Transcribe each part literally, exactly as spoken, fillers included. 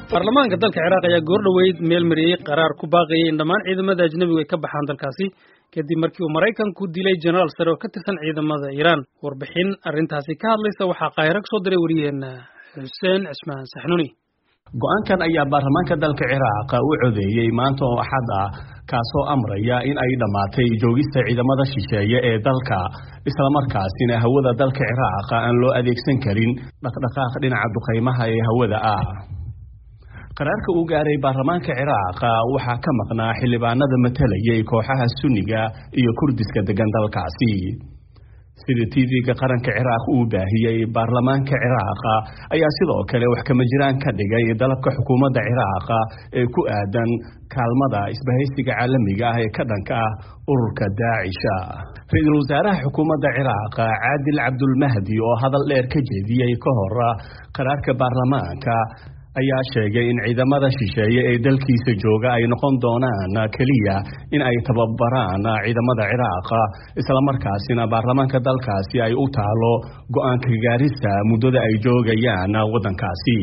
baarlamaanka dalka Ciraaq ayaa goor dhaweyd meel mariyay qaraar ku baaqayay in dhammaan ciidamada ajnabiga ay ka baxaan dalkaasi kadib markii uu Mareykanku dilay General Sare oo ka tirsan ciidamada Iran. Warbixin arrintaasi ka hadlaysa waxaa Qaahiro ka soo diray wariyeena Hussein Ismaan Saxnuni. go'aankan ayaa baarlamaanka dalka Ciraaq u codeeyay maanta oo Axad ah kaasoo amraya in ay dhamaatay joogista ciidamada shisheeye ee dalka isla markaasina hawada dalka Ciraaq aan loo adeegsan karin dhaqdhaqaaq dhinaca duqeymaha ee hawada ah. qaraarka uu gaaray baarlamaanka Ciraaq waxa ka maqnaa xildhibaanada matalayay kooxaha Sunniga iyo Kurdiska degan dalkaasi. sida T V-ga qaranka Ciraaq uu baahiyay baarlamaanka Ciraaq ayaa sidoo kale wax kama jiraan ka dhigay dalabka xukuumadda Ciraaq ee ku aadan kaalmada isbahaysiga caalamiga ah ee ka dhanka ah ururka Daesh. Ra'iisul Wasaaraha xukuumadda Ciraaq Caadil Abdul Mahdi oo hadal dheer ka jeediyay ka hor qaraarka baarlamaanka ayaa sheegay in ciidamada shisheeye ee dalkiisa jooga ay noqon doonaan kaliya in ay tababaraan ciidamada Ciraaq isla markaasina baarlamaanka dalkaasi ay u taalo go'aanka gaarista muddada ay joogayaan wadankaasi.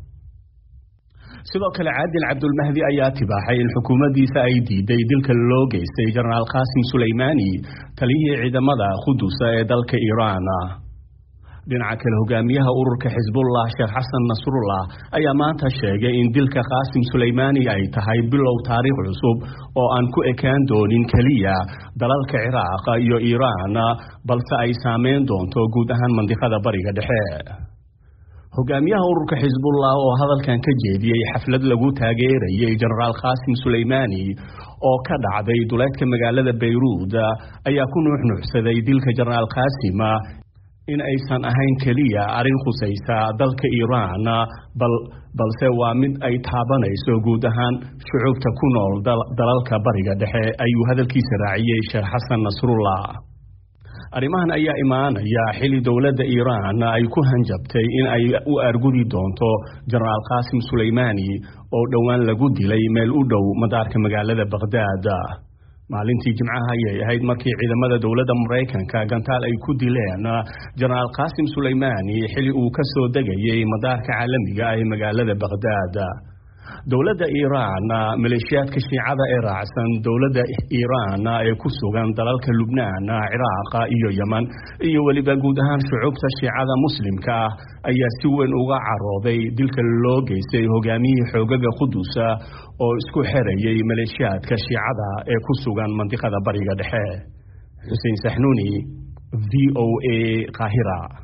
sidoo kale Caadil Abdul Mahdi ayaa tibaaxay in xukuumaddiisa ay diiday dilka loo geystay General Qasim Suleymani taliyihii ciidamada Qudus ee dalka Iran. dhinaca kale hogaamiyaha ururka Xisbullah Sheikh Xasan Nasrullah ayaa maanta sheegay in dilka Qasim Suleymani ay tahay bilow taariikh cusub oo aan ku ekaan doonin kaliya dalalka Ciraaq iyo Iran balse ay saameyn doonto guud ahaan mandiqada bariga dhexe. hogaamiyaha ururka Xisbullah oo hadalkan ka jeediyay xaflad lagu taageerayay General Qasim Suleymani oo ka dhacday duleedka magaalada Beirut ayaa ku nuuxnuuxsaday dilka General Qasim in aysan ahayn kaliya arrin khusaysa dalka Iran bal balse waa mid ay taabanayso guud ahaan shucuubta ku nool dalalka bariga dhexe ayuu hadalkiisa raaciyay Sheikh Xasan Nasrullah. arrimahan ayaa imaanaya xili dowladda Iran ay ku hanjabtay in ay u argudi doonto General Qasim Suleymani oo dhawaan lagu dilay meel u dhow madaarka magaalada Baghdad. maalintii Jimcaha ayay ahayd markii ciidamada dowladda Mareykanka gantaal ay ku dileen General Qasim Suleymani xili uu ka soo degayay madaarka caalamiga ah ee magaalada Baghdad. dowladda Iran maleeshiyaadka Shiicada ee raacsan dowladda Iran ee ku sugan dalalka Lubnaan, Ciraaq iyo Yemen iyo waliba guud ahaan shucuubta Shiicada Muslimka ayaa si weyn uga carooday dilka loo geystay hogaamiyihii xoogaga Qudus oo isku xirayay maleeshiyaadka Shiicada ee ku sugan mandiqada bariga dhexe. Hussein Saxnuni, V O A, Qaahira.